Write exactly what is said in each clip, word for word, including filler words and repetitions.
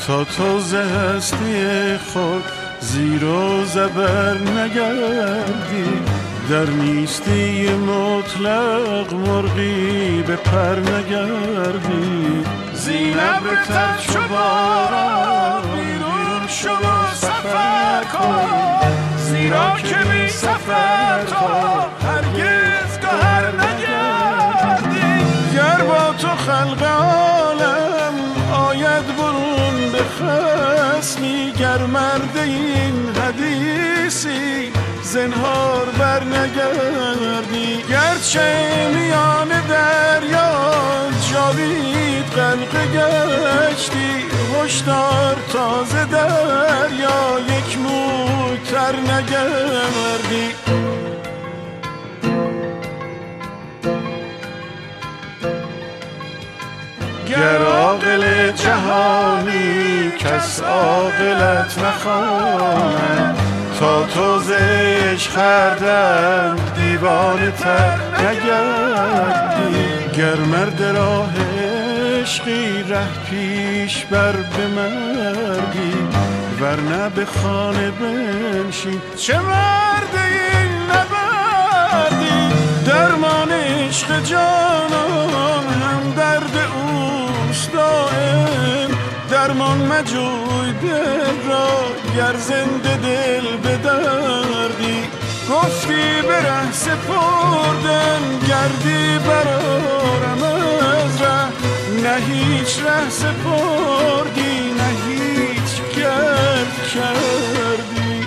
تا تو ز هستی خود زیر و زبر نگردی، در نیستی مطلق مرغی به پر نگردی. زینب تر چو باران بیرون شو و سفر کن، زیرا که بی سفر تا هرگز گهر نگردی. گر با تو خلق عالم آید برون به خصمی، گر مرد این حدیثی زنهار بر نگردی. گرچه میان دریا جاوید غرقه گشتی، هشدار تازه دریا یک موی تر نگردی. گر عاقل جهانی کس عاقلت نخواند، تا تو ز عشق هردم دیوانه تر نگردی. گر مرد راه عشقی ره پیش بر بمردی، ورنه به خانه بنشین چه مرد این نبردی. درمان عشق جانان هم درد اوست دائم، درمان مجوی دل را گر زنده دل بدردی. گفتی به ره سپردن گردی برارم از ره، نه هیچ ره سپردی نه هیچ گرد کردی.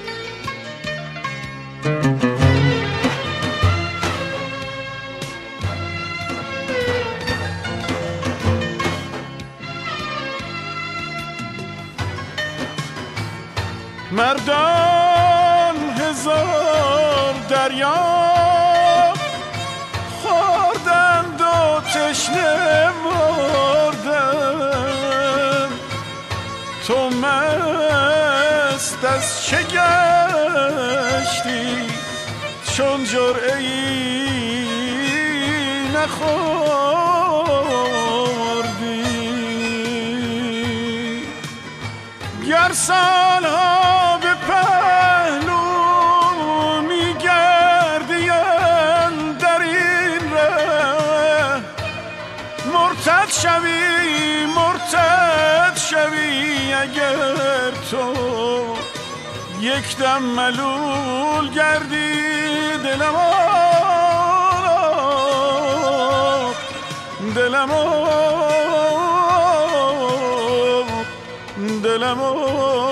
مردان هزار دریا خوردند و تشنه مردند، تو مست از چه گشتی چون جرعه ای نخوردی. گر سالها به پهلو میگردیم در این ره، مرتد شوی مرتد شوی اگر تو یک دم ملول گردی. دلمو دلمو دلمو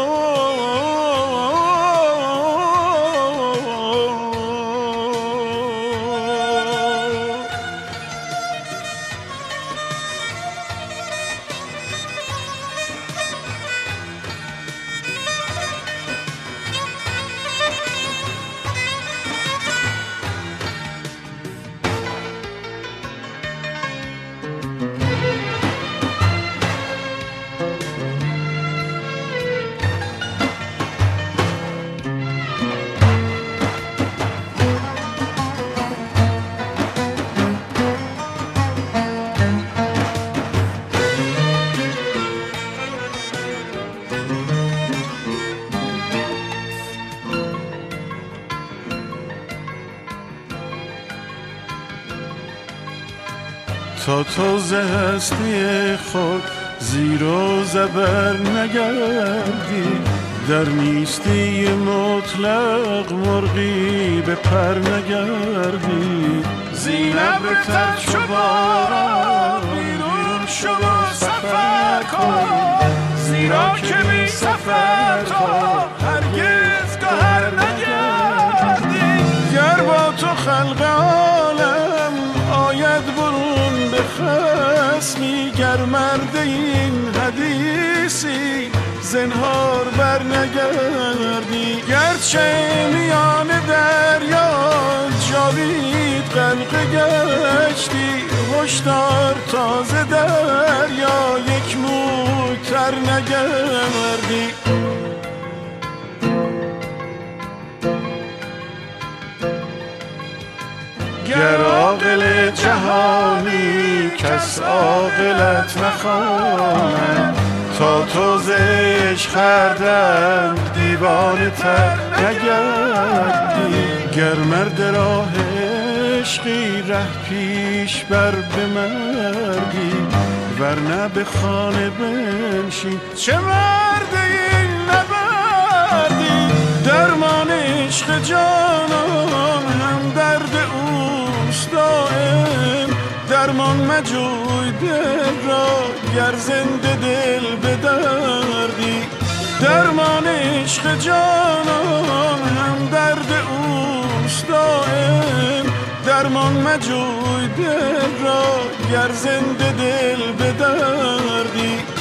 تا تو ز هستی خود زیر و زبر نگردی، در نیستی مطلق مرغی به پر نگردی. زینب تر چو باران بیرون شو و سفر کن، زیرا که بی سفر تا هرگز گهر نگردی. گر با تو خلق عالم آید برون به خصمی، گر مرد این حدیثی زنهار بر نگردی. گرچه میان دریا جاوید غرقه گشتی، هشدار تازه دریا یک موی تر نگردی. گر عاقل جهانی کس عاقلت نخواند، تا تو زش خردم دیوانه تر نگردی. گر مرد راه عشقی ره پیش بر بمردی، ورنه به خانه بنشین چه مرد این نبردی. درمان عشق جانان هم درد اوست دائم، درمان مجوی دل را گر زنده دل بدردی. درمان عشق جانان هم درد اوست دائم، درمان مجوی دل را گر زنده دل بدردی.